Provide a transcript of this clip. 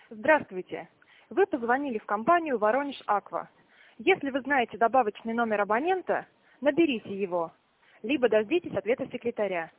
Здравствуйте. Вы позвонили в компанию «Воронеж Аква». Если вы знаете добавочный номер абонента, наберите его, либо дождитесь ответа секретаря.